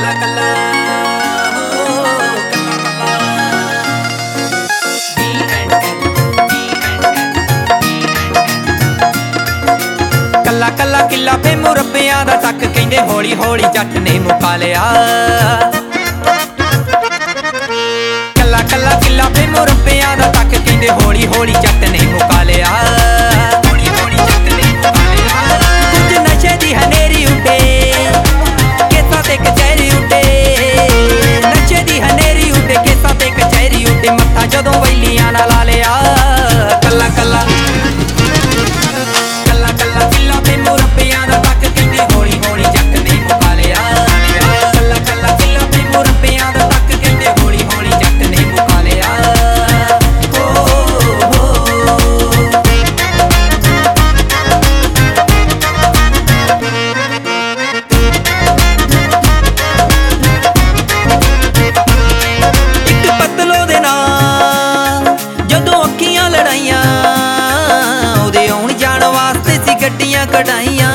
कल्ला कल्ला किला पे मुरब्बियां दा टक कहंदे हौली हौली जट ने मुका लिया। कल्ला कल्ला किला पे मुरब्बियां दा टक कहंदे हौली हौली जट ने मुका लिया। कुछ नशे दी हनेरी उठे केसा ते कचहरी उठे, नशे दी हनेरी उठे केसा ते कचहरी उठे, मत्था जदों वैलियां नाल ला लिया। कल्ला कल्ला गड्डियां कढ़ाइयां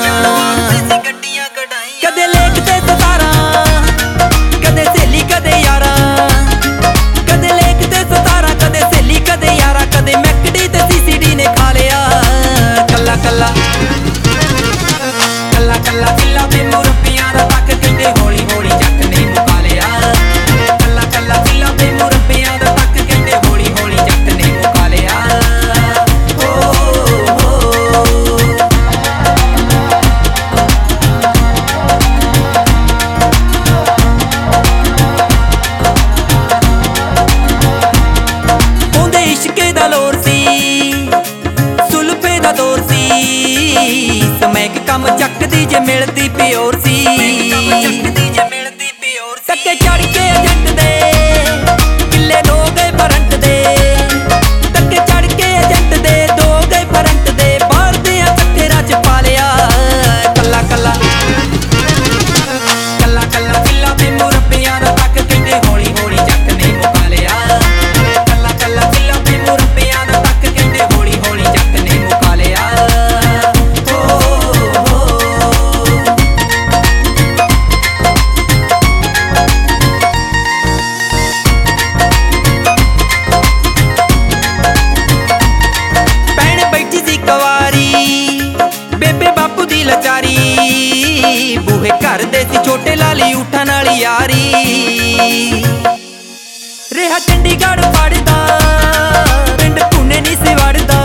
कदे लेक ते सतारा, कदे सहेली कदे यारा, कदे लेक ते सतारा, कदे सहेली कदे यारा, कदे मैकडी ते सीसीडी ने खा लिया। कल्ला कल्ला कल्ला कल्ला किला पे मुरब्बियां दा टक कहंदे हौली हौली जट ने मुका लिया। कल्ला कल्ला किला पे मुरब्बियां दा टक कहंदे हौली हौली जट ने मुका लिया। कम चकदी जे मिलदी प्योर सी, टक्के चढ़ के एजेंट दे किले दो गए परंट दे, टक्के चढ़ के एजेंट दे दो गए परंट दे, बाहर दे चक्केरा च पा लिया। कल्ला कल्ला कल्ला कल्ला किला पे मुरब्बियां दा टक कहंदे हौली हौली जट ने मुका लिया। कल्ला कल्ला किला पे मुरब्बियां दा टक कहंदे हौली हौली जट ने मुका लिया। बूहे घर दे सी छोटे लाली उठन वाली यारी, रेहा चंडीगढ़ पढ़दा पिंड पुणे नहीं सी वड़दा।